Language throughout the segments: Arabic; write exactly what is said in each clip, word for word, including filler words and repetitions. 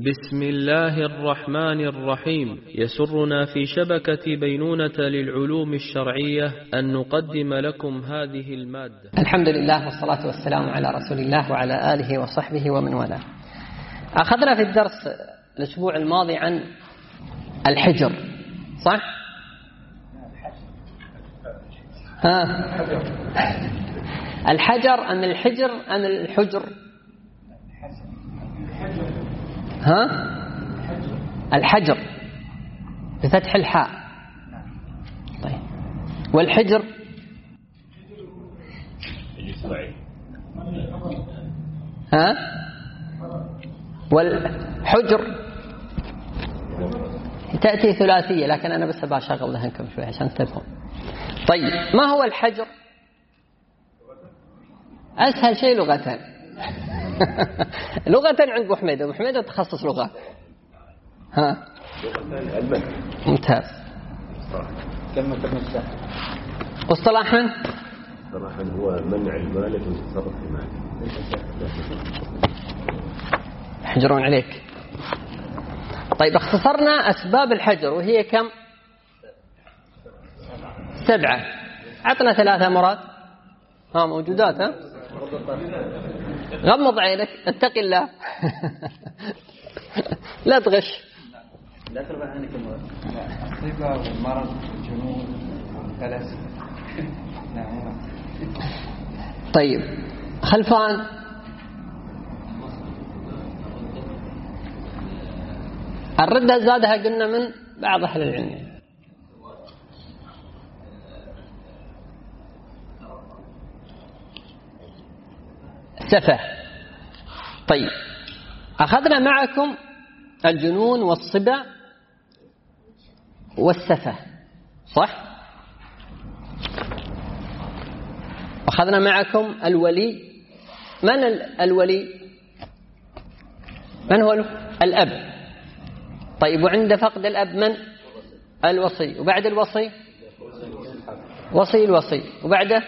بسم الله الرحمن الرحيم. يسرنا في شبكة بينونة للعلوم الشرعية أن نقدم لكم هذه المادة. الحمد لله والصلاة والسلام على رسول الله وعلى آله وصحبه ومن والاه. أخذنا في الدرس الأسبوع الماضي عن الحجر، صح؟ ها. الحجر أم الحجر أم الحجر؟ ها؟ الحجر بفتح الحاء. طيب، والحجر؟ ها؟ والحجر تأتي ثلاثية، لكن أنا بس بشغل ذهنكم شوي عشان تفهم. طيب، ما هو الحجر؟ أسهل شيء لغة. لغة عند أبو حميد، أبو حميد تخصص لغة. ها؟ ممتاز. كلمة المساح. واصطلاحا؟ صراحة هو منع المالك من التصرف في ماله. يحجرون عليك. طيب، اختصرنا أسباب الحجر وهي كم؟ سبعة. عطنا ثلاثة مرات. ها موجودات. ها؟ غمض عينك، اتق الله. لا تغش. لا ترفع عينك المرض. الصيبة والمرض والجنون والفلس. نعم. طيب، خلفان. الردة زادها قلنا من بعض أهل العلم. سفه. طيب، أخذنا معكم الجنون والصبا والسفه، صح؟ أخذنا معكم الولي. من الولي؟ من هو الأب؟ طيب، وعند فقد الأب من؟ الوصي. وبعد الوصي؟ وصي الوصي. وبعده؟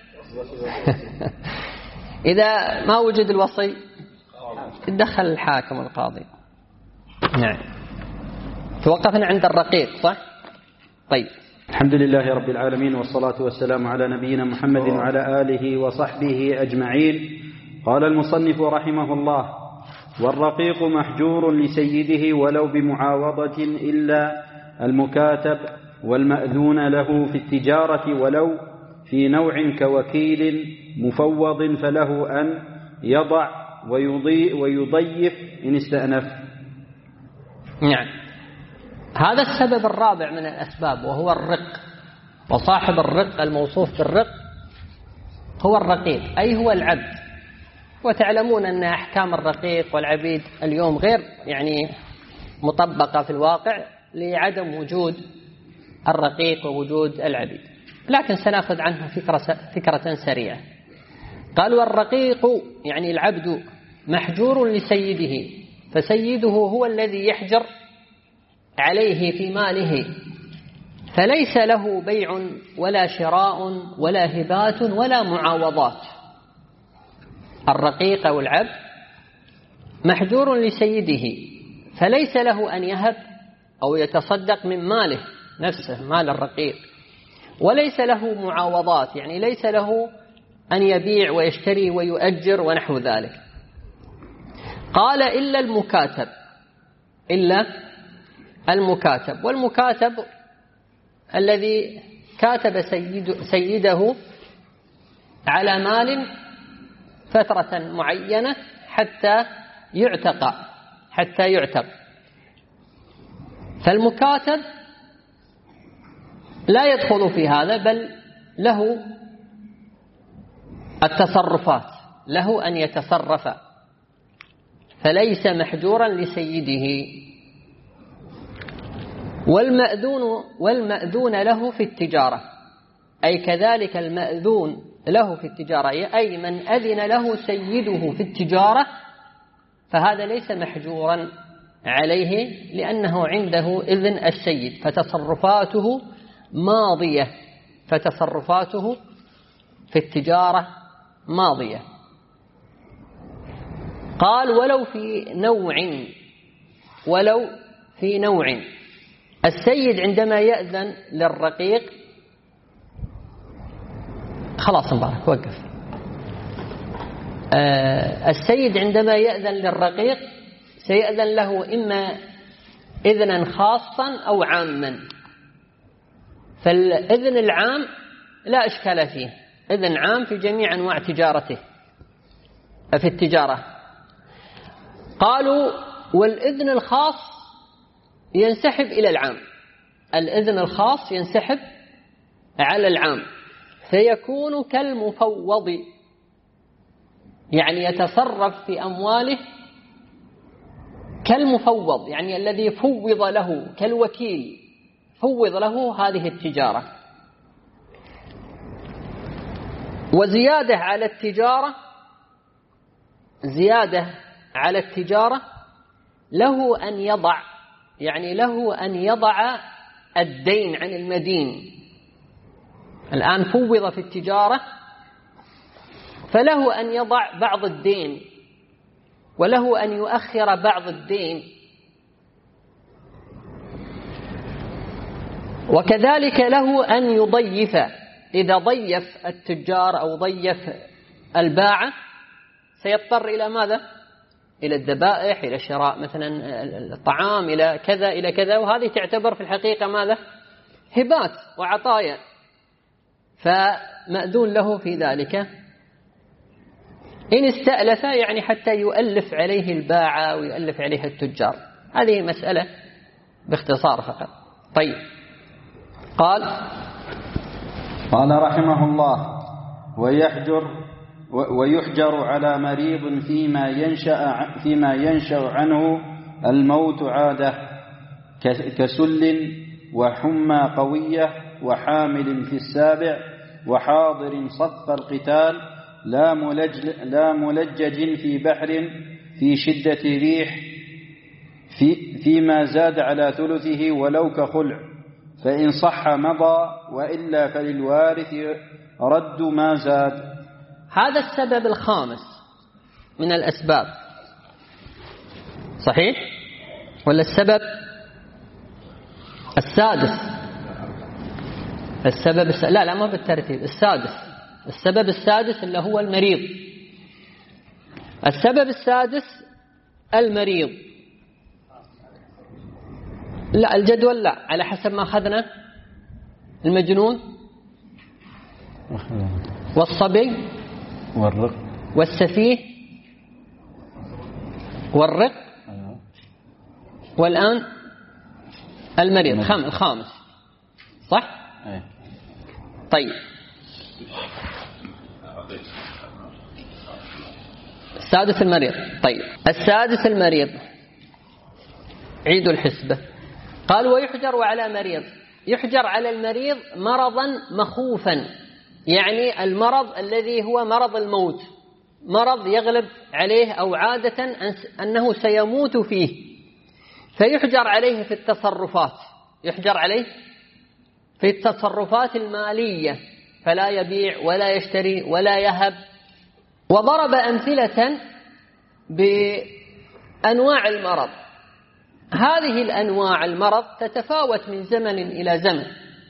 إذا ما وجد الوصي يتدخل الحاكم القاضي. نعم. توقفنا عند الرقيق، صح؟ طيب. الحمد لله رب العالمين، والصلاة والسلام على نبينا محمد وعلى آله وصحبه أجمعين. قال المصنف رحمه الله: والرقيق محجور لسيده ولو بمعاوضة إلا المكاتب والمأذون له في التجارة ولو في نوع كوكيل مفوض فله أن يضع ويضي ويضيف إن استأنف. نعم. هذا السبب الرابع من الأسباب وهو الرق. وصاحب الرق الموصوف بالرق هو الرقيق، أي هو العبد. وتعلمون أن أحكام الرقيق والعبيد اليوم غير يعني مطبقة في الواقع لعدم وجود الرقيق ووجود العبيد، لكن سنأخذ عنه فكرة, فكرة سريعة. قال: والرقيق يعني العبد محجور لسيده، فسيده هو الذي يحجر عليه في ماله، فليس له بيع ولا شراء ولا هبات ولا معاوضات. الرقيق أو العبد محجور لسيده، فليس له أن يهب أو يتصدق من ماله نفسه، مال الرقيق، وليس له معاوضات، يعني ليس له أن يبيع ويشتري ويؤجر ونحو ذلك. قال: إلا المكاتب. إلا المكاتب. والمكاتب الذي كاتب سيد سيده على مال فترة معينة حتى يعتق حتى يعتق فالمكاتب لا يدخل في هذا، بل له التصرفات، له أن يتصرف، فليس محجورا لسيده. والمأذون والمأذون له في التجارة، أي كذلك المأذون له في التجارة، أي من أذن له سيده في التجارة، فهذا ليس محجورا عليه لأنه عنده إذن السيد، فتصرفاته ماضية فتصرفاته في التجارة ماضية. قال: ولو في نوع ولو في نوع. السيد عندما يأذن للرقيق، خلاص مبارك وقف. آه السيد عندما يأذن للرقيق سيأذن له إما إذنا خاصا أو عاما. فالإذن العام لا إشكال فيه، إذن عام في جميع أنواع تجارته في التجارة. قالوا والإذن الخاص ينسحب إلى العام، الإذن الخاص ينسحب على العام، فيكون كالمفوض، يعني يتصرف في أمواله كالمفوض، يعني الذي فوض له، كالوكيل فوض له هذه التجارة. وزيادة على التجارة، زيادة على التجارة له أن يضع، يعني له أن يضع الدين عن المدين. الآن فوض في التجارة، فله أن يضع بعض الدين وله أن يؤخر بعض الدين. وكذلك له أن يضيف، إذا ضيف التجار أو ضيف الباعة سيضطر إلى ماذا؟ إلى الذبائح، إلى شراء مثلا الطعام، إلى كذا إلى كذا، وهذه تعتبر في الحقيقة ماذا؟ هبات وعطايا، فمأذون له في ذلك. إن استألف يعني حتى يؤلف عليه الباعة ويؤلف عليه التجار. هذه مسألة باختصار فقط. طيب، قال قال رحمه الله: ويحجر ويحجر على مريض فيما ينشأ فيما ينشأ عنه الموت عادة، كسل وحمى قوية وحامل في السابع وحاضر صف القتال، لا ملج لا ملجج في بحر في شدة ريح في فيما زاد على ثلثه ولو كخلع، فإن صح مضى وإلا فللوارث رد ما زاد. هذا السبب الخامس من الأسباب، صحيح؟ ولا السبب السادس؟ السبب الس... لا لا ما بالترتيب، السادس. السبب السادس اللي هو المريض. السبب السادس المريض. لا الجدول لا، على حسب ما أخذنا: المجنون والصبي والرق والسفيه والرق، والآن المريض. خام الخامس، صح؟ طيب، السادس المريض. طيب، السادس المريض، عيدوا الحسبة. قال: ويحجر على مريض. يحجر على المريض مرضا مخوفا، يعني المرض الذي هو مرض الموت، مرض يغلب عليه أو عادة أنه سيموت فيه، فيحجر عليه في التصرفات، يحجر عليه في التصرفات المالية، فلا يبيع ولا يشتري ولا يهب. وضرب أمثلة بأنواع المرض. هذه الأنواع المرض تتفاوت من زمن إلى زمن،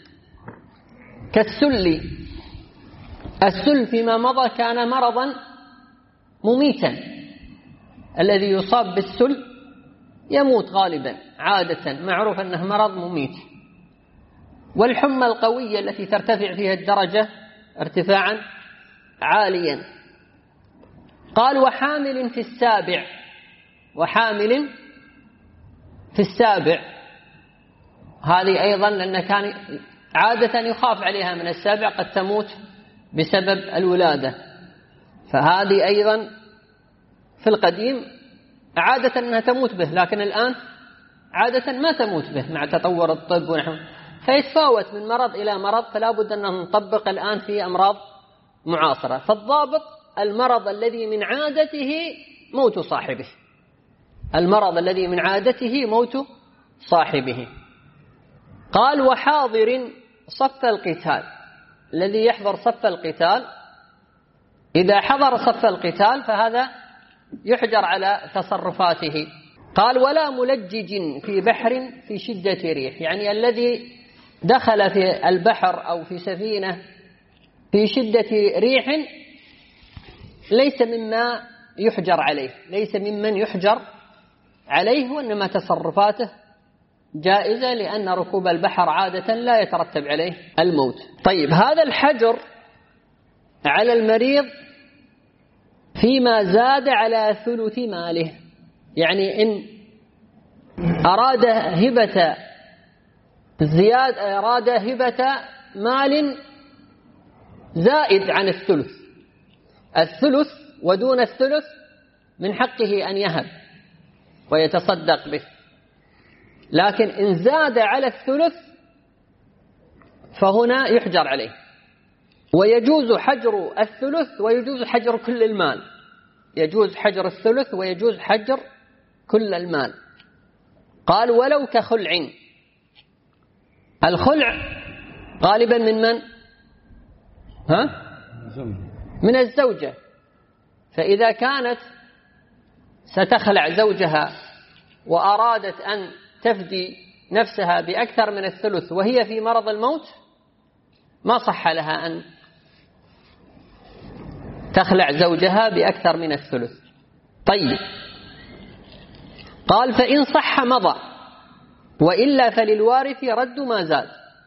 كالسل. السل فيما مضى كان مرضا مميتا، الذي يصاب بالسل يموت غالبا، عادة معروف أنه مرض مميت. والحمى القوية التي ترتفع فيها الدرجة ارتفاعا عاليا. قال: وحامل في السابع. وحامل في السابع، هذه أيضا لأن كان عادة يخاف عليها من السابع، قد تموت بسبب الولادة، فهذه أيضا في القديم عادة أنها تموت به، لكن الآن عادة ما تموت به مع تطور الطب ونحو، فيتفاوت من مرض إلى مرض، فلا بد أن نطبق الآن في أمراض معاصرة. فالضابط المرض الذي من عادته موت صاحبه، المرض الذي من عادته موت صاحبه. قال: وحاضر صف القتال. الذي يحضر صف القتال، إذا حضر صف القتال فهذا يحجر على تصرفاته. قال ولا ملجج في بحر في شدة ريح، يعني الذي دخل في البحر أو في سفينة في شدة ريح ليس مما يحجر عليه، ليس ممن يحجر عليه، وإنما تصرفاته جائزة، لأن ركوب البحر عادة لا يترتب عليه الموت. طيب هذا الحجر على المريض فيما زاد على ثلث ماله، يعني إن أراد هبة زياد أراد هبة مال زائد عن الثلث، الثلث ودون الثلث من حقه أن يهب ويتصدق به، لكن إن زاد على الثلث فهنا يحجر عليه، ويجوز حجر الثلث ويجوز حجر كل المال، يجوز حجر الثلث ويجوز حجر كل المال. قال ولو كخلع، الخلع غالبا من من؟ ها؟ من الزوجة، فإذا كانت ستخلع زوجها وأرادت أن تفدي نفسها بأكثر من الثلث وهي في مرض الموت ما صح لها أن تخلع زوجها بأكثر من الثلث. طيب قال فإن صح مضى، وإلا فللوارث رد ما زاد.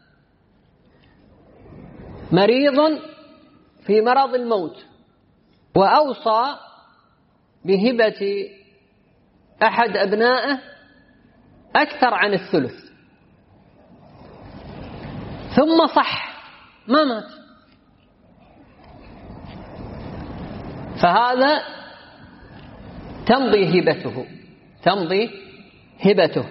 مريض في مرض الموت وأوصى بهبة أحد أبنائه أكثر عن الثلث، ثم صح ما مات، فهذا تمضي هبته تمضي هبته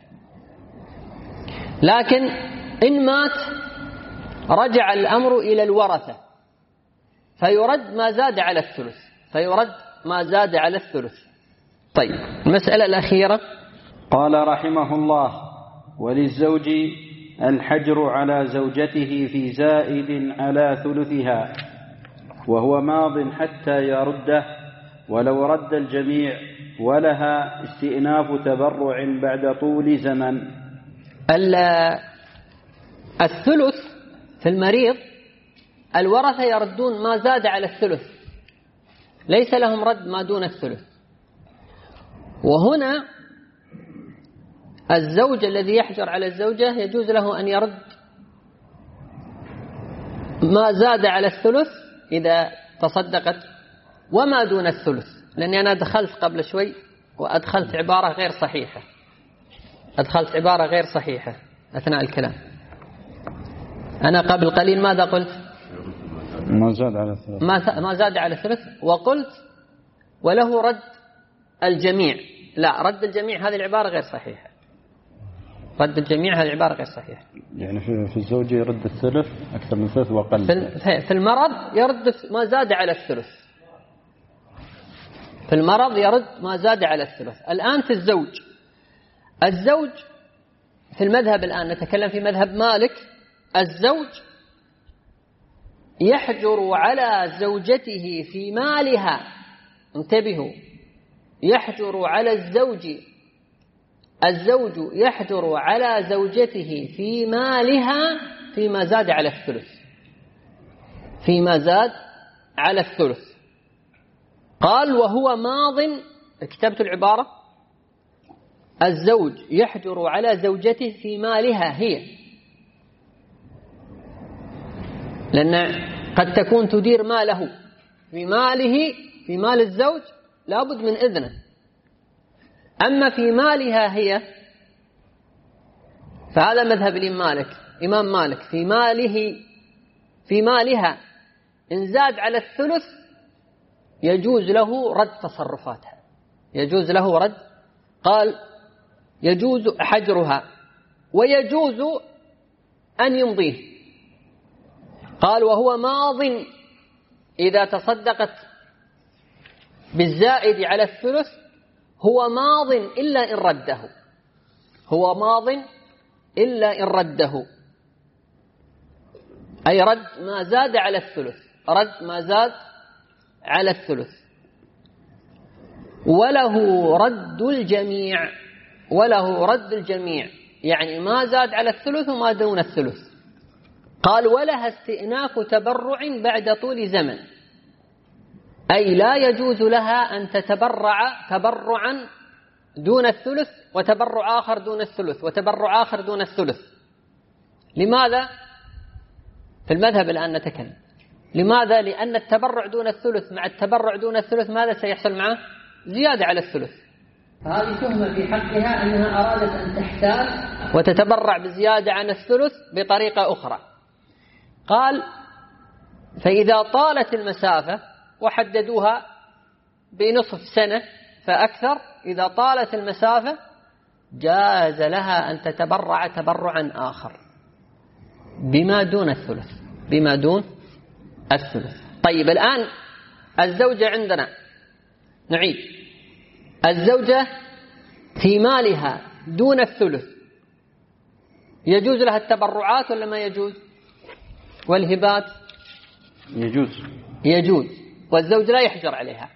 لكن إن مات رجع الأمر إلى الورثة فيرد ما زاد على الثلث فيرد ما زاد على الثلث. طيب المسألة الأخيرة، قال رحمه الله وللزوج الحجر على زوجته في زائد على ثلثها وهو ماض حتى يرده ولو رد الجميع، ولها استئناف تبرع بعد طول زمن. الثلث في المريض الورثة يردون ما زاد على الثلث، ليس لهم رد ما دون الثلث. وهنا الزوج الذي يحجر على الزوجة يجوز له أن يرد ما زاد على الثلث إذا تصدقت وما دون الثلث، لأني أنا دخلت قبل شوي وأدخلت عبارة غير صحيحة أدخلت عبارة غير صحيحة أثناء الكلام. أنا قبل قليل ماذا قلت؟ ما زاد على الثلث ما زاد على الثلث، وقلت وله رد الجميع. لا، رد الجميع هذه العبارة غير صحيحة. رد الجميع هذه العبارة غير صحيحة. يعني في الزوج يرد الثلث أكثر من ثلث وقل، في المرض يرد ما زاد على الثلث في المرض يرد ما زاد على الثلث. الآن في الزوج الزوج في المذهب، الآن نتكلم في مذهب مالك، الزوج يحجر على زوجته في مالها، انتبهوا، يحجر على الزوج الزوج يحجر على زوجته في مالها فيما زاد على الثلث فيما زاد على الثلث. قال وهو ماض، كتبت العبارة، الزوج يحجر على زوجته في مالها هي، لأن قد تكون تدير ماله في ماله في مال الزوج لابد من إذنه. أما في مالها هي فهذا مذهب الإمام مالك إمام مالك في ماله في مالها إن زاد على الثلث يجوز له رد تصرفاتها يجوز له رد قال يجوز حجرها ويجوز أن يمضيه. قال وهو ماض إذا تصدقت بالزائد على الثلث هو ماض إلا إن رده هو ماض إلا إن رده أي رد ما زاد على الثلث رد ما زاد على الثلث. وله رد الجميع، وله رد الجميع يعني ما زاد على الثلث وما دون الثلث. قال ولها استئناف تبرع بعد طول زمن، أي لا يجوز لها أن تتبرع تبرعا دون الثلث وتبرع آخر دون الثلث وتبرع آخر دون الثلث. لماذا؟ في المذهب الآن نتكلم. لماذا؟ لأن التبرع دون الثلث مع التبرع دون الثلث ماذا سيحصل معه؟ زيادة على الثلث. هذه تهمة في حقها أنها أرادت أن تحتال وتتبرع بزيادة عن الثلث بطريقة أخرى. قال فإذا طالت المسافة وحددوها بنصف سنة فأكثر، إذا طالت المسافة جاز لها أن تتبرع تبرعا آخر بما دون الثلث، بما دون الثلث. طيب الآن الزوجة عندنا، نعيد، الزوجة في مالها دون الثلث يجوز لها التبرعات ولا ما يجوز؟ والهبات يجوز يجوز، والزوج لا يحجر عليها.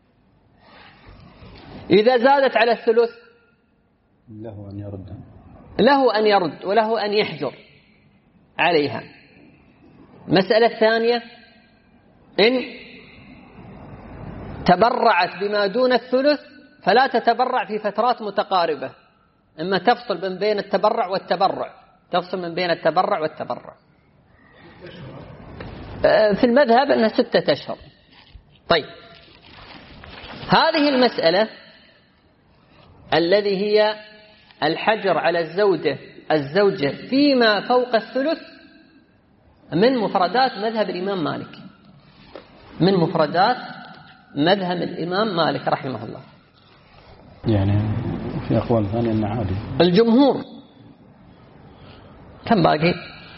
إذا زادت على الثلث له أن يرد، له أن يرد وله أن يحجر عليها. مسألة ثانية، إن تبرعت بما دون الثلث فلا تتبرع في فترات متقاربة، إما تفصل من بين التبرع والتبرع، تفصل من بين التبرع والتبرع. في المذهب أنها ستة أشهر. طيب هذه المسألة الذي هي الحجر على الزوجة الزوجة فيما فوق الثلث من مفردات مذهب الإمام مالك، من مفردات مذهب الإمام مالك رحمه الله. يعني في أقوال ثانية أنه عادي. الجمهور كم باقي؟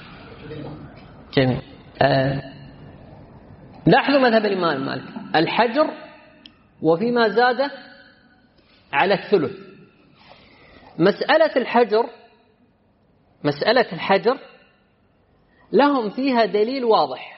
جميل. آه. لاحظوا مذهب الإمام مالك الحجر وفيما زاد على الثلث. مسألة الحجر مسألة الحجر لهم فيها دليل واضح.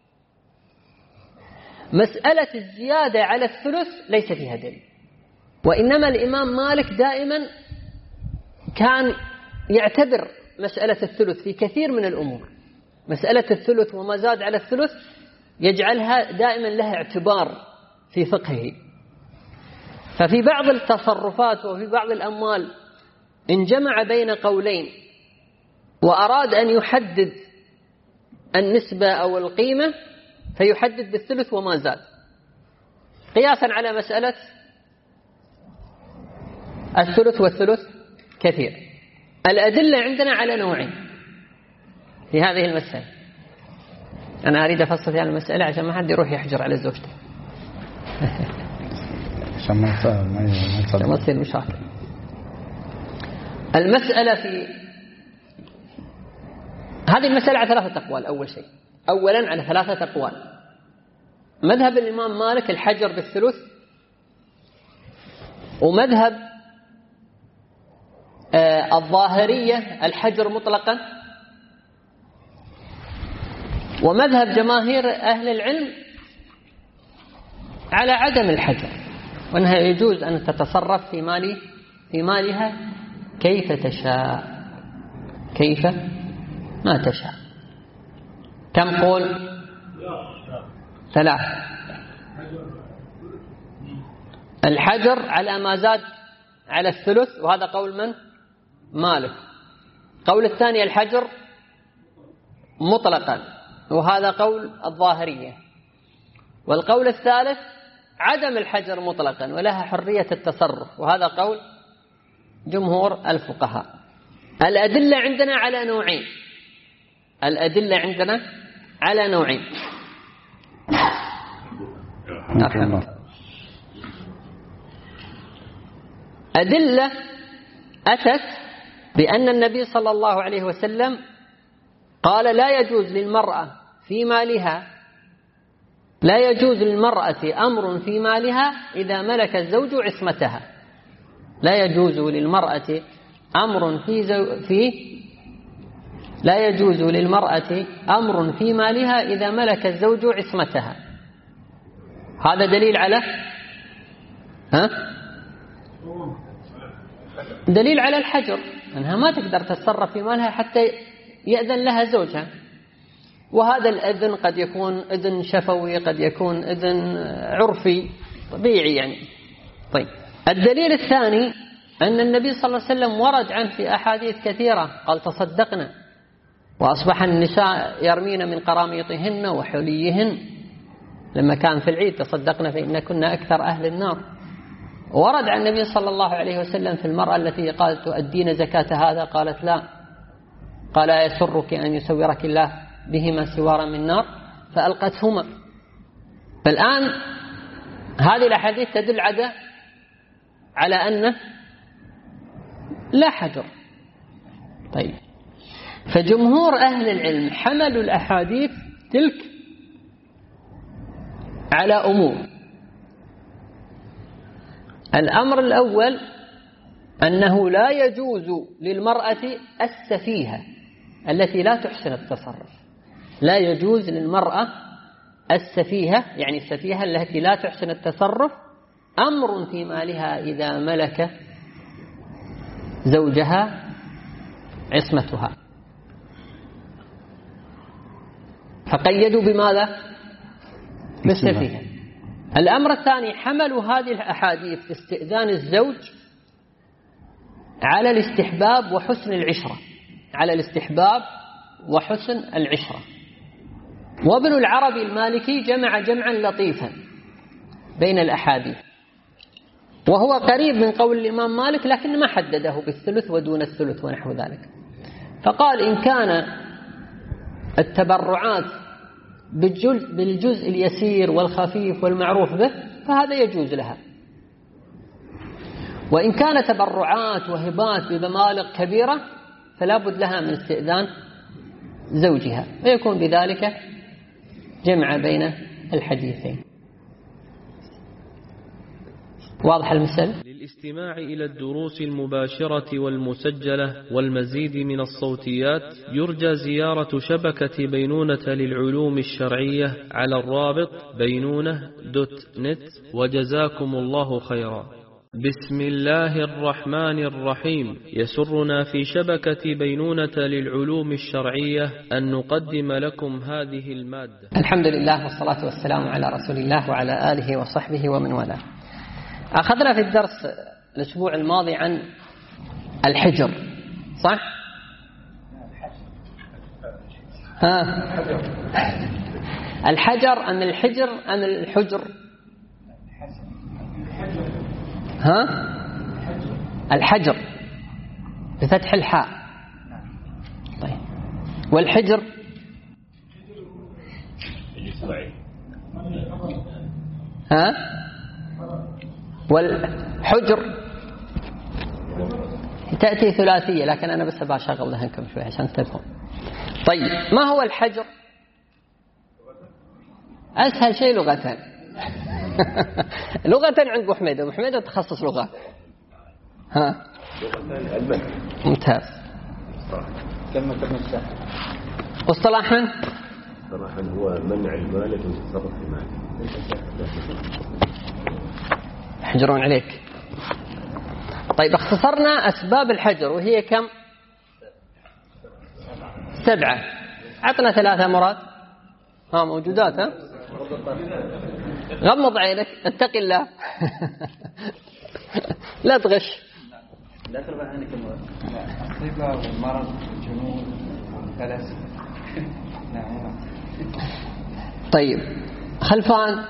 مسألة الزيادة على الثلث ليس فيها دليل، وإنما الإمام مالك دائما كان يعتبر مسألة الثلث في كثير من الأمور. مسألة الثلث وما زاد على الثلث يجعلها دائما لها اعتبار في فقهه. ففي بعض التصرفات وفي بعض الأموال إن جمع بين قولين وأراد أن يحدد النسبة أو القيمة فيحدد بالثلث وما زاد، قياسا على مسألة الثلث والثلث كثير. الأدلة عندنا على نوعين في هذه المسألة. أنا أريد أفصل في هذه المسألة عشان ما حد يروح يحجر على زوجته عشان ما تصير مشاكل. المسألة في هذه المسألة على ثلاثة أقوال. أول شيء أولا على ثلاثة أقوال. مذهب الإمام مالك الحجر بالثلث، ومذهب آه الظاهرية الحجر مطلقا، ومذهب جماهير أهل العلم على عدم الحجر، وأنها يجوز أن تتصرف في مالي في مالها كيف تشاء، كيف ما تشاء. كم قول؟ ثلاث. الحجر على ما زاد على الثلث، وهذا قول من؟ مالك. قول الثاني الحجر مطلقا، وهذا قول الظاهرية. والقول الثالث عدم الحجر مطلقا ولها حرية التصرف، وهذا قول جمهور الفقهاء. الأدلة عندنا على نوعين. الأدلة عندنا على نوعين. أدلة أتت بأن النبي صلى الله عليه وسلم قال لا يجوز للمرأة في مالها لا يجوز للمرأة أمر في مالها إذا ملك الزوج عصمتها. لا يجوز للمرأة أمر في زو في لا يجوز للمرأة أمر في مالها إذا ملك الزوج عصمتها. هذا دليل على ها؟ دليل على الحجر أنها ما تقدر تتصرف في مالها حتى يأذن لها زوجها، وهذا الأذن قد يكون أذن شفوي، قد يكون أذن عرفي طبيعي يعني. طيب الدليل الثاني أن النبي صلى الله عليه وسلم ورد عنه في أحاديث كثيرة قال تصدقنا، وأصبح النساء يرمين من قراميطهن وحليهن لما كان في العيد تصدقنا فإن كنا أكثر أهل النار. ورد عن النبي صلى الله عليه وسلم في المرأة التي قالت تؤدين زكاة هذا، قالت لا، قال يسرك أن يسورك الله بهما سوارا من نار، فألقتهما. فالآن هذه الأحاديث تدل على على أنه لا حجر. طيب فجمهور أهل العلم حملوا الأحاديث تلك على أمور. الأمر الأول أنه لا يجوز للمرأة السفيهة التي لا تحسن التصرف، لا يجوز للمرأة السفيهة يعني السفيهة التي لا تحسن التصرف أمر في مالها إذا ملك زوجها عصمتها. فقيدوا بماذا؟ بالسفيهة. الأمر الثاني حملوا هذه الأحاديث في استئذان الزوج على الاستحباب وحسن العشرة، على الاستحباب وحسن العشرة. وابن العربي المالكي جمع جمعا لطيفا بين الأحاديث، وهو قريب من قول الإمام مالك لكن ما حدده بالثلث ودون الثلث ونحو ذلك. فقال إن كان التبرعات بالجزء, بالجزء اليسير والخفيف والمعروف به فهذا يجوز لها، وإن كان تبرعات وهبات بمبالغ كبيرة فلا بد لها من استئذان زوجها، ويكون بذلك جمع بين الحديثين. واضح المثل؟ للاستماع إلى الدروس المباشرة والمسجلة والمزيد من الصوتيات يرجى زيارة شبكة بينونة للعلوم الشرعية على الرابط بينونة دوت نت، وجزاكم الله خيرا. بسم الله الرحمن الرحيم. يسرنا في شبكة بينونة للعلوم الشرعية أن نقدم لكم هذه المادة. الحمد لله والصلاة والسلام على رسول الله وعلى آله وصحبه ومن والاه. أخذنا في الدرس الأسبوع الماضي عن الحجر، صح؟ ها؟ الحجر أم الحجر أم الحجر؟ ها؟ الحجر بفتح الحاء. طيب والحجر؟ ها؟ والحجر تأتي ثلاثية، لكن أنا بس بشغل ذهنكم شوي عشان تفهم. طيب ما هو الحجر؟ أسهل شيء لغة لغة عند أبو حميد، أبو حميد تخصص لغة. ها ممتاز. كم كم الساعة؟ واصطلاحا؟ اصطلاحا هو منع المالك من التصرف في ماله. يحجرون عليك. طيب اختصرنا أسباب الحجر وهي كم؟ سبعة. عطنا ثلاثة مرات. ها موجودات. ها غمض عينك اتق الله لا تغش. لا ترفع عنك الصيبة والمرض والجنون والكلس. نعم. طيب خلفان.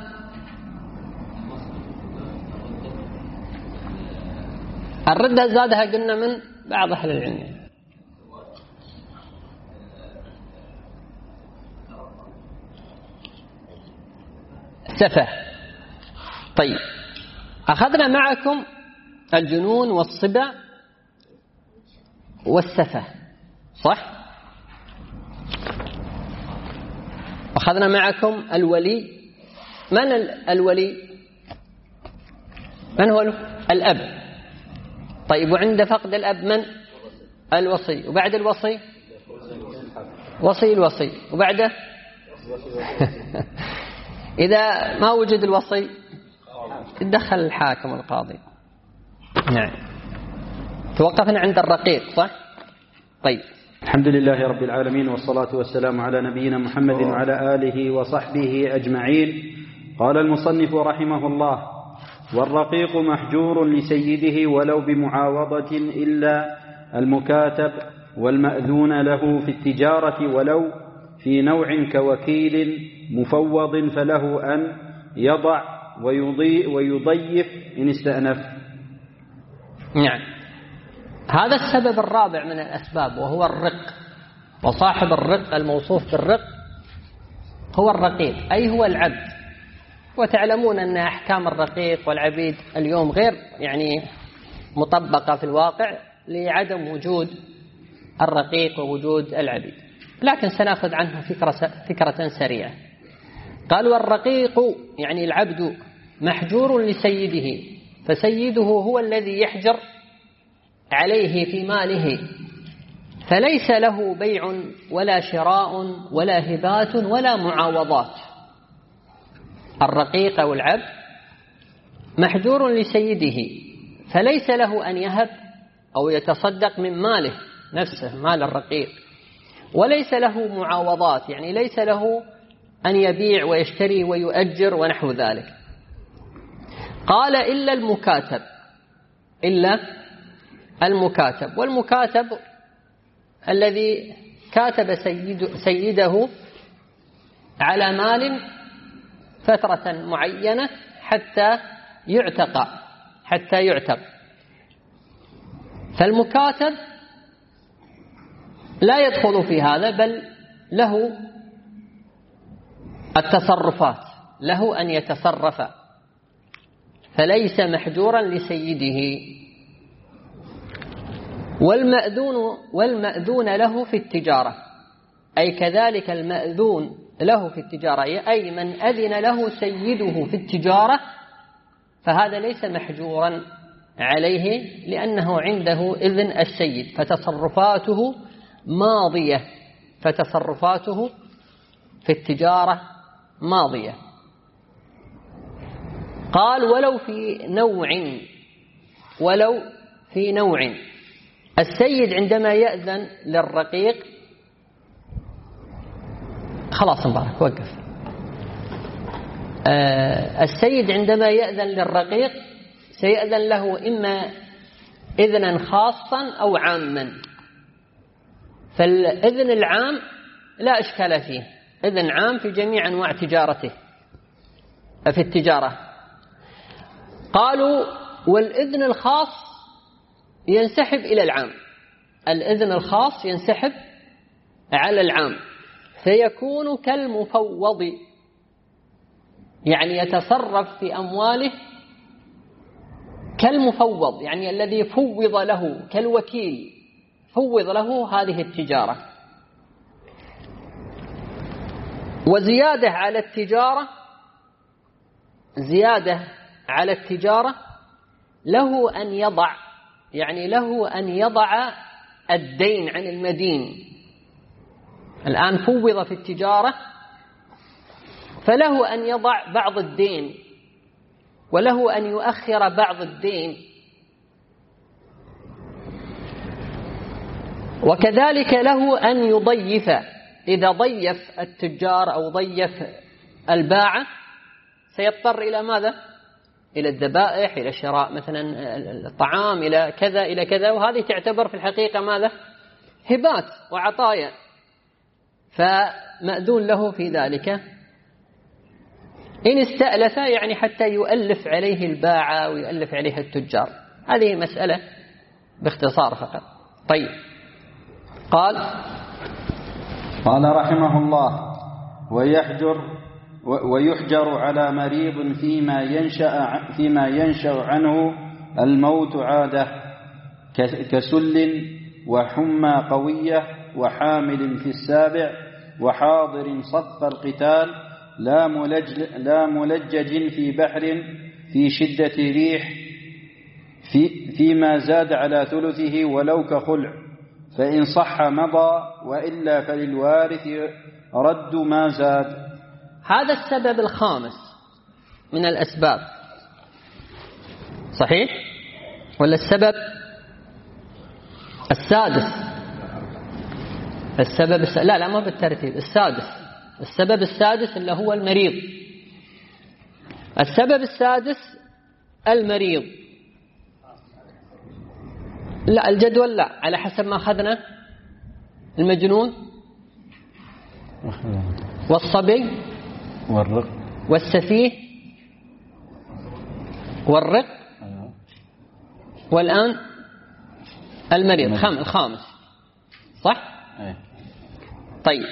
الردة زادها قلنا من بعض أهل العلم. سفه. طيب أخذنا معكم الجنون والصبا والسفه، صح؟ أخذنا معكم الولي. من الولي؟ من هو الأب؟ طيب وعند فقد الأب من؟ الوصي. وبعد الوصي وصي الوصي. وبعده إذا ما وجد الوصي يتدخل الحاكم والقاضي. نعم. توقفنا عند الرقيق صح؟ طيب. الحمد لله رب العالمين والصلاة والسلام على نبينا محمد وعلى آله وصحبه أجمعين. قال المصنف رحمه الله: والرقيق محجور لسيده ولو بمعاوضة إلا المكاتب والمأذون له في التجارة ولو في نوع كوكيل مفوض فله أن يضع ويضي ويضيف إن استأنف. نعم. هذا السبب الرابع من الأسباب وهو الرق، وصاحب الرق الموصوف بالرق هو الرقيق أي هو العبد. وتعلمون أن أحكام الرقيق والعبيد اليوم غير يعني مطبقة في الواقع لعدم وجود الرقيق ووجود العبيد، لكن سنأخذ عنه فكرة, فكرة سريعة. قال: والرقيق يعني العبد محجور لسيده، فسيده هو الذي يحجر عليه في ماله، فليس له بيع ولا شراء ولا هبات ولا معاوضات. الرقيق أو العبد محجور لسيده، فليس له أن يهب أو يتصدق من ماله نفسه مال الرقيق، وليس له معاوضات يعني ليس له أن يبيع ويشتري ويؤجر ونحو ذلك. قال: إلا المكاتب، إلا المكاتب. والمكاتب الذي كاتب سيد سيده على مال فترة معينة حتى يعتق حتى يعتق فالمكاتب لا يدخل في هذا، بل له التصرفات، له أن يتصرف، فليس محجورا لسيده. والمأذون والمأذون له في التجارة، أي كذلك المأذون له في التجارة، أي من أذن له سيده في التجارة، فهذا ليس محجورا عليه لأنه عنده إذن السيد، فتصرفاته ماضية فتصرفاته في التجارة ماضية. قال: ولو في نوع ولو في نوع السيد عندما يأذن للرقيق، خلاص مبارك وقف. آه السيد عندما يأذن للرقيق سيأذن له إما إذنا خاصا أو عاما. فالإذن العام لا إشكال فيه، إذن عام في جميع أنواع تجارته في التجارة. قالوا: والإذن الخاص ينسحب إلى العام، الإذن الخاص ينسحب على العام، فيكون كالمفوض، يعني يتصرف في أمواله كالمفوض، يعني الذي فوض له، كالوكيل فوض له هذه التجارة. وزيادة على التجارة زيادة على التجارة له أن يضع، يعني له أن يضع الدين عن المدين. الآن فوض في التجارة، فله أن يضع بعض الدين وله أن يؤخر بعض الدين. وكذلك له أن يضيف، إذا ضيف التجار أو ضيف الباعة سيضطر إلى ماذا؟ إلى الذبائح، إلى شراء مثلا الطعام، إلى كذا إلى كذا، وهذه تعتبر في الحقيقة ماذا؟ هبات وعطايا، فمأذون له في ذلك. إن استألف يعني حتى يؤلف عليه الباعة ويؤلف عليه التجار. هذه مسألة باختصار فقط. طيب. قال قال رحمه الله: ويحجر ويحجر على مريض فيما ينشأ فيما ينشأ عنه الموت عادة، كسل وحمى قوية وحامل في السابع وحاضر صف القتال، لا ملجل لا ملجج في بحر في شدة ريح، في فيما زاد على ثلثه ولو كخلع، فإن صح مضى وإلا فللوارث رد ما زاد. هذا السبب الخامس من الأسباب صحيح؟ ولا السبب السادس؟ السبب الس... لا لا ما بالترتيب، السادس. السبب السادس اللي هو المريض. السبب السادس المريض. لا الجدول لا، على حسب ما أخذنا المجنون والصبي والرق والسفيه والرق والآن المريض. خم... الخامس صح؟ طيب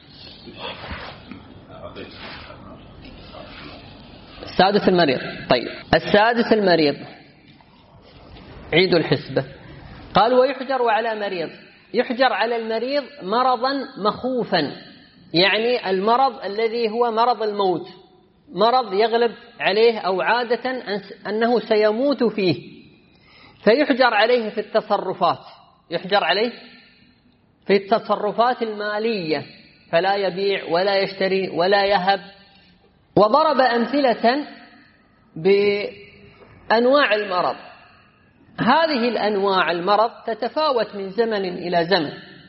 السادس المريض. طيب السادس المريض عيدوا الحسبة. قال ويحجر على مريض. يحجر على المريض مرضا مخوفا، يعني المرض الذي هو مرض الموت، مرض يغلب عليه أو عادة أنه سيموت فيه، فيحجر عليه في التصرفات، يحجر عليه في التصرفات المالية، فلا يبيع ولا يشتري ولا يهب. وضرب أمثلة بأنواع المرض. هذه الأنواع المرض تتفاوت من زمن إلى زمن،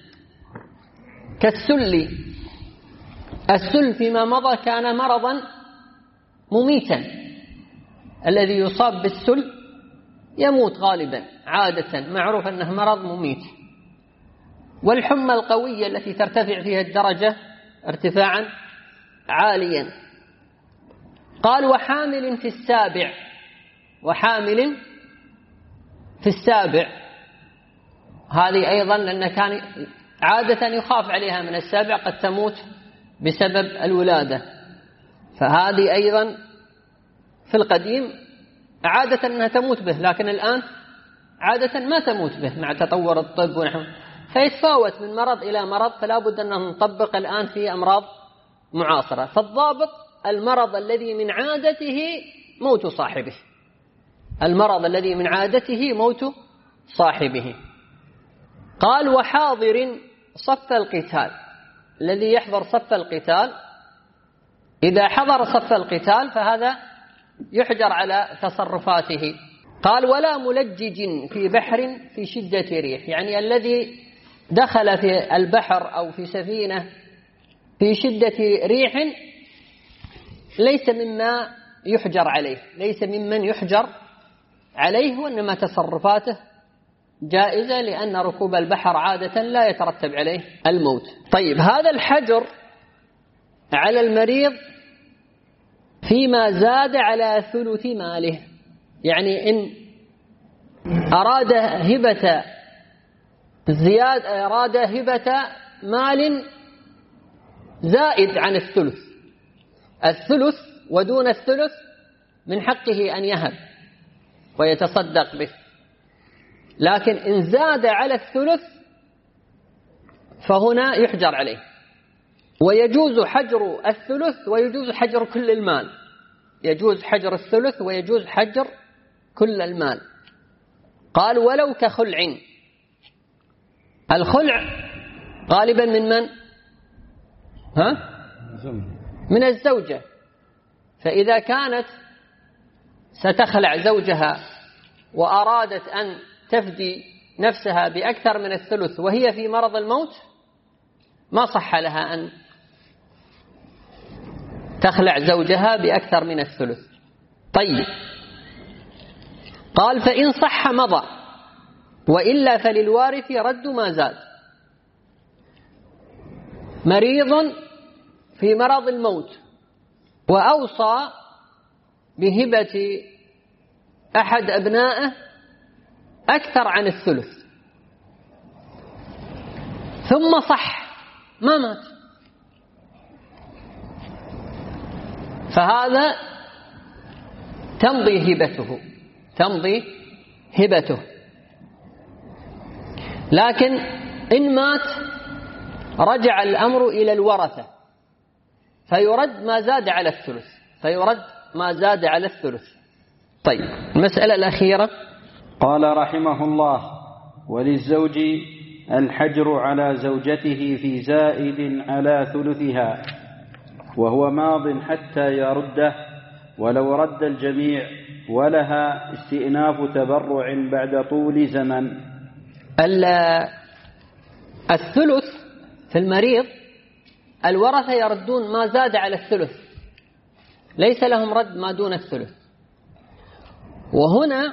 كالسل. السل فيما مضى كان مرضا مميتا، الذي يصاب بالسل يموت غالبا، عادة معروف أنه مرض مميت. والحمى القوية التي ترتفع فيها الدرجة ارتفاعا عاليا. قال وحامل في السابع. وحامل في السابع هذه أيضا لأن كان عادة يخاف عليها من السابع، قد تموت بسبب الولادة، فهذه أيضا في القديم عادة أنها تموت به، لكن الآن عادة ما تموت به مع تطور الطب ونحو، فيتفاوت من مرض إلى مرض، فلا بد أن نطبق الآن في أمراض معاصرة. فالضابط المرض الذي من عادته موت صاحبه، المرض الذي من عادته موت صاحبه. قال وحاضر صف القتال. الذي يحضر صف القتال إذا حضر صف القتال فهذا يحجر على تصرفاته. قال ولا ملجج في بحر في شدة ريح، يعني الذي دخل في البحر أو في سفينة في شدة ريح ليس مما يحجر عليه، ليس ممن يحجر عليه، وإنما تصرفاته جائزة، لأن ركوب البحر عادة لا يترتب عليه الموت. طيب هذا الحجر على المريض فيما زاد على ثلث ماله، يعني إن أراد هبة زياد أراد هبة مال زائد عن الثلث، الثلث ودون الثلث من حقه أن يهب ويتصدق به، لكن إن زاد على الثلث فهنا يحجر عليه. ويجوز حجر الثلث ويجوز حجر كل المال، يجوز حجر الثلث ويجوز حجر كل المال. قال ولو كخلع. الخلع غالبا من من؟ ها؟ من الزوجة. فإذا كانت ستخلع زوجها وأرادت أن تفدي نفسها بأكثر من الثلث وهي في مرض الموت، ما صح لها أن تخلع زوجها بأكثر من الثلث. طيب قال فإن صح مضى، وإلا فللوارث رد ما زاد. مريض في مرض الموت وأوصى بهبة أحد أبنائه أكثر عن الثلث، ثم صح ما مات، فهذا تمضي هبته، تمضي هبته. لكن إن مات رجع الأمر إلى الورثة، فيرد ما زاد على الثلث، فيرد ما زاد على الثلث. طيب المسألة الأخيرة. قال رحمه الله وللزوج الحجر على زوجته في زائد على ثلثها، وهو ماض حتى يرده، ولو رد الجميع ولها استئناف تبرع بعد طول زمن. الثلث في المريض الورثة يردون ما زاد على الثلث، ليس لهم رد ما دون الثلث. وهنا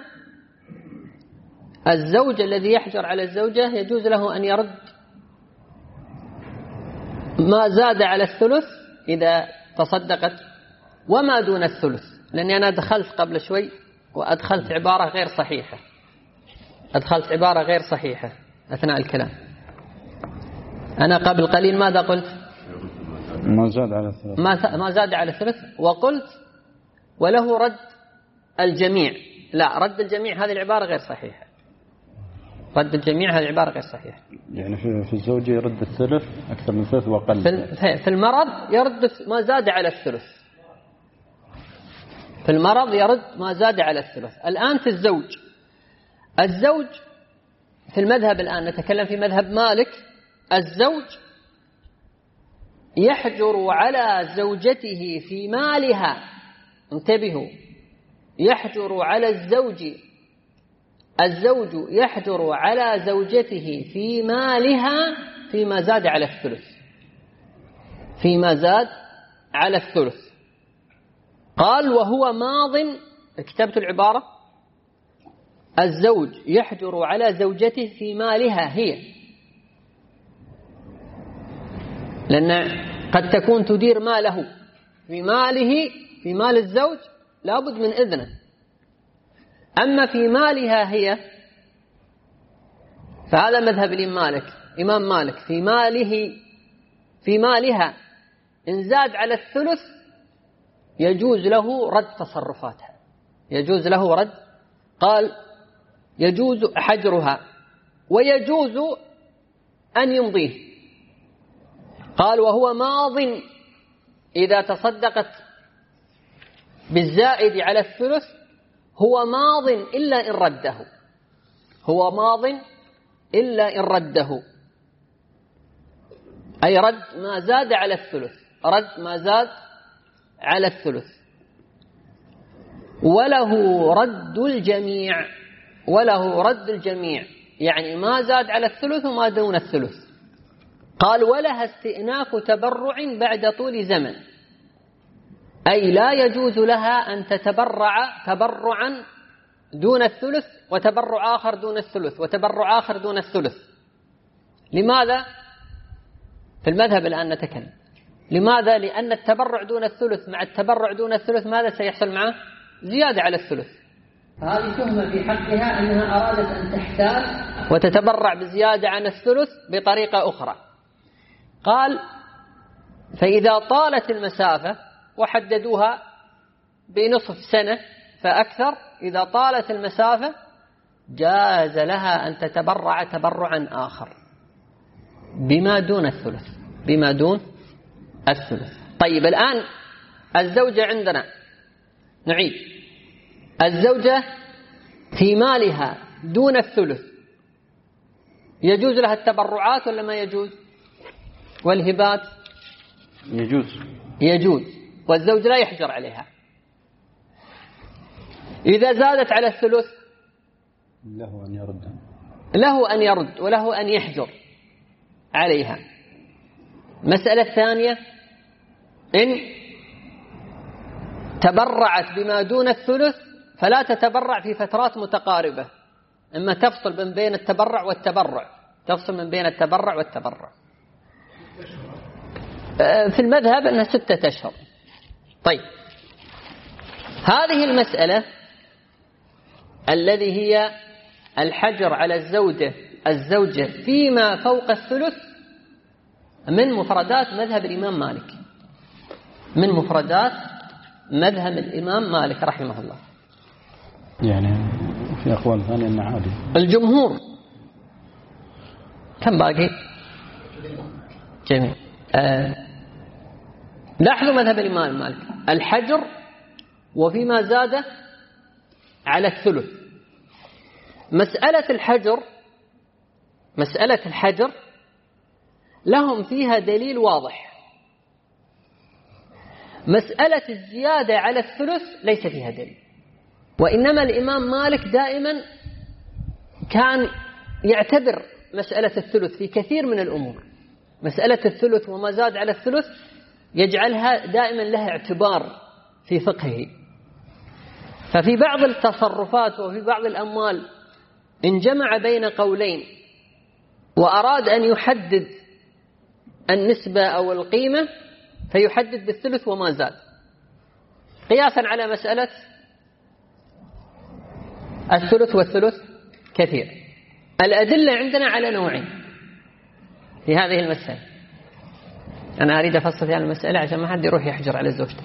الزوج الذي يحجر على الزوجة يجوز له أن يرد ما زاد على الثلث إذا تصدقت وما دون الثلث، لأني أنا دخلت قبل شوي وأدخلت عبارة غير صحيحة أدخلت عبارة غير صحيحة أثناء الكلام. أنا قبل قليل ماذا قلت؟ ما زاد على الثلث ما زاد على الثلث، وقلت وله رد الجميع. لا، رد الجميع هذه العبارة غير صحيحة. رد الجميع هذه العبارة غير صحيحة. يعني في الزوج يرد الثلث أكثر من الثلث وقل. في المرض يرد ما زاد على الثلث. في المرض يرد ما زاد على الثلث. الآن في الزوج الزوج في المذهب، الآن نتكلم في مذهب مالك، الزوج يحجر على زوجته في مالها. انتبهوا، يحجر على الزوج الزوج يحجر على زوجته في مالها فيما زاد على الثلث فيما زاد على الثلث. قال وهو ماض، كتبت العبارة، الزوج يحجر على زوجته في مالها هي، لأن قد تكون تدير ماله في ماله في مال الزوج لابد من إذنه. أما في مالها هي فهذا مذهب الإمام مالك إمام مالك في ماله في مالها إن زاد على الثلث يجوز له رد تصرفاتها، يجوز له رد. قال يجوز حجرها ويجوز أن يمضيه. قال وهو ماض إذا تصدقت بالزائد على الثلث، هو ماض إلا إن رده هو ماض إلا إن رده أي رد ما زاد على الثلث رد ما زاد على الثلث. وله رد الجميع وله رد الجميع يعني ما زاد على الثلث وما دون الثلث. قال ولها استئناف تبرع بعد طول زمن، أي لا يجوز لها أن تتبرع تبرعا دون الثلث وتبرع آخر دون الثلث وتبرع آخر دون الثلث. لماذا؟ في المذهب الآن نتكلم. لماذا؟ لأن التبرع دون الثلث مع التبرع دون الثلث ماذا سيحصل معه؟ زيادة على الثلث. هذه تهمة في حقها أنها أرادت أن تحتال وتتبرع بزيادة عن الثلث بطريقة أخرى. قال فإذا طالت المسافة وحددوها بنصف سنة فأكثر، إذا طالت المسافة جاز لها أن تتبرع تبرعا آخر بما دون الثلث بما دون الثلث. طيب الآن الزوجة عندنا نعيد، الزوجة في مالها دون الثلث يجوز لها التبرعات ولا ما يجوز؟ والهبات يجوز يجوز والزوج لا يحجر عليها. إذا زادت على الثلث له أن يرد له أن يرد وله أن يحجر عليها. مسألة ثانية، إن تبرعت بما دون الثلث فلا تتبرع في فترات متقاربة، إما تفصل من بين التبرع والتبرع تفصل من بين التبرع والتبرع. في المذهب أنها ستة أشهر. طيب هذه المسألة الذي هي الحجر على الزوجة الزوجة فيما فوق الثلث من مفردات مذهب الإمام مالك من مفردات مذهب الإمام مالك رحمه الله. يعني في أقوال ثانية أنه عادي. الجمهور كم باقي؟ جميل. آه. لاحظوا مذهب الإمام مالك الحجر وفيما زاد على الثلث. مسألة الحجر مسألة الحجر لهم فيها دليل واضح. مسألة الزيادة على الثلث ليس فيها دليل، وإنما الإمام مالك دائما كان يعتبر مسألة الثلث في كثير من الأمور. مسألة الثلث وما زاد على الثلث يجعلها دائما لها اعتبار في فقهه. ففي بعض التصرفات وفي بعض الأموال إن جمع بين قولين وأراد أن يحدد النسبة أو القيمة فيحدد بالثلث وما زاد، قياسا على مسألة الثلث والثلث كثير. الأدلة عندنا على نوعين في هذه المسألة. أنا أريد أفصل في هذه المسألة عشان ما حد يروح يحجر على زوجته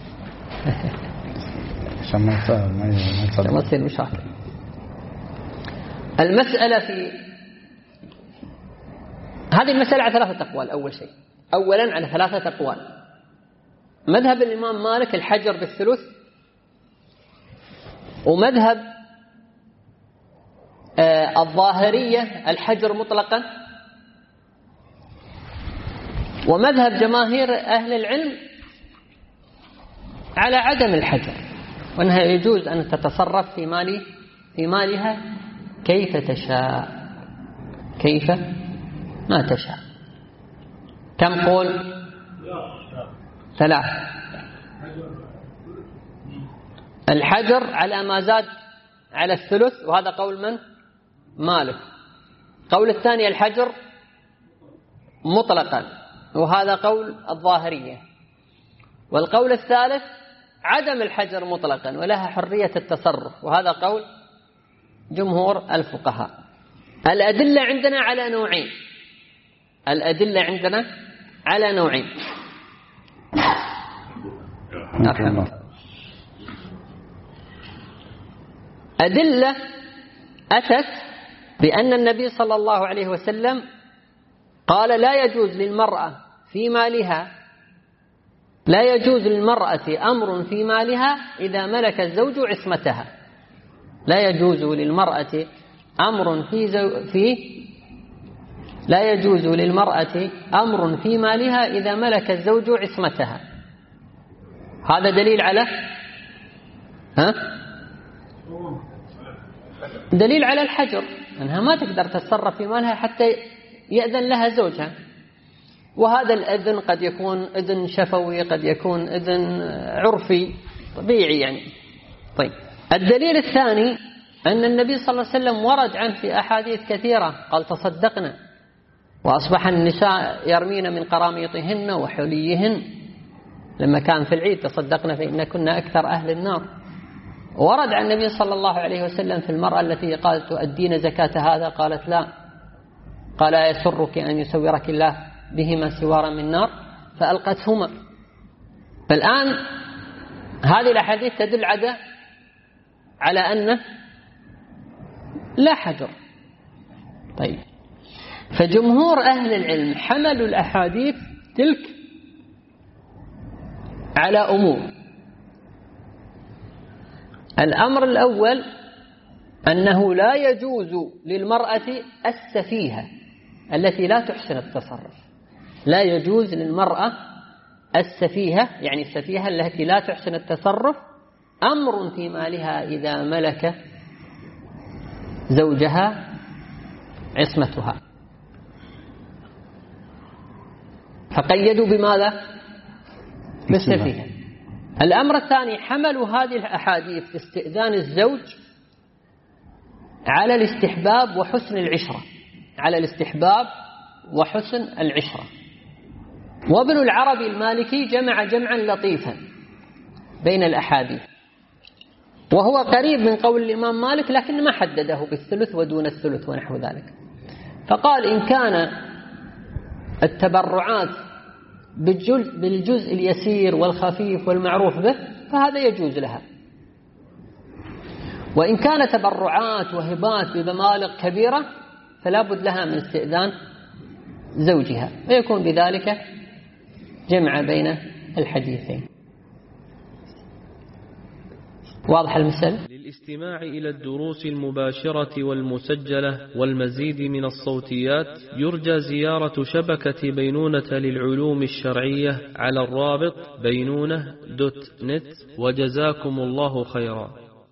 عشان ما تصير مشاكل. المسألة في هذه المسألة على ثلاثة أقوال. أول شيء أولا على ثلاثة أقوال. مذهب الإمام مالك الحجر بالثلث، ومذهب آه الظاهرية الحجر مطلقا، ومذهب جماهير أهل العلم على عدم الحجر، وأنها يجوز أن تتصرف في مال في مالها كيف تشاء كيف ما تشاء. كم قول؟ ثلاث. الحجر على ما زاد على الثلث، وهذا قول من؟ مالك. قول الثاني الحجر مطلقا، وهذا قول الظاهرية. والقول الثالث عدم الحجر مطلقا ولها حرية التصرف، وهذا قول جمهور الفقهاء. الأدلة عندنا على نوعين. الأدلة عندنا على نوعين. أدلة أتت بأن النبي صلى الله عليه وسلم قال لا يجوز للمرأة في مالها لا يجوز للمرأة أمر في مالها إذا ملك الزوج عصمتها. لا يجوز للمرأة أمر في زو في لا يجوز للمرأة أمر في مالها إذا ملك الزوج عصمتها. هذا دليل على ها دليل على الحجر، أنها ما تقدر تتصرف في مالها حتى يأذن لها زوجها. وهذا الأذن قد يكون أذن شفوي، قد يكون أذن عرفي طبيعي يعني. طيب، الدليل الثاني أن النبي صلى الله عليه وسلم ورد عنه في أحاديث كثيرة قال تصدقنا وأصبح النساء يرمين من قراميطهن وحليهن لما كان في العيد تصدقنا فإن كنا أكثر أهل النار. ورد عن النبي صلى الله عليه وسلم في المرأة التي قالت تؤدين زكاة هذا قالت لا، قال يسرك أن يسورك الله بهما سوارا من نار فألقتهما. فالآن هذه الأحاديث تدل على على أنه لا حجر. طيب، فجمهور أهل العلم حملوا الأحاديث تلك على أمور. الأمر الأول أنه لا يجوز للمرأة السفيهة التي لا تحسن التصرف. لا يجوز للمرأة السفيهة يعني السفيهة التي لا تحسن التصرف أمر في مالها إذا ملك زوجها عصمتها. فقيدوا بماذا؟ بالسفيهة. الأمر الثاني حملوا هذه الأحاديث في استئذان الزوج على الاستحباب وحسن العشرة، على الاستحباب وحسن العشرة. وابن العربي المالكي جمع جمعا لطيفا بين الأحاديث، وهو قريب من قول الإمام مالك لكن ما حدده بالثلث ودون الثلث ونحو ذلك. فقال إن كان التبرعات بالجزء اليسير والخفيف والمعروف به فهذا يجوز لها، وإن كان تبرعات وهبات بمبالغ كبيرة فلا بد لها من استئذان زوجها، ويكون بذلك جمع بين الحديثين. واضح المثل؟ للاستماع إلى الدروس المباشرة والمسجلة والمزيد من الصوتيات يرجى زيارة شبكة بينونة للعلوم الشرعية على الرابط بينونة دوت نت. وجزاكم الله خيرا.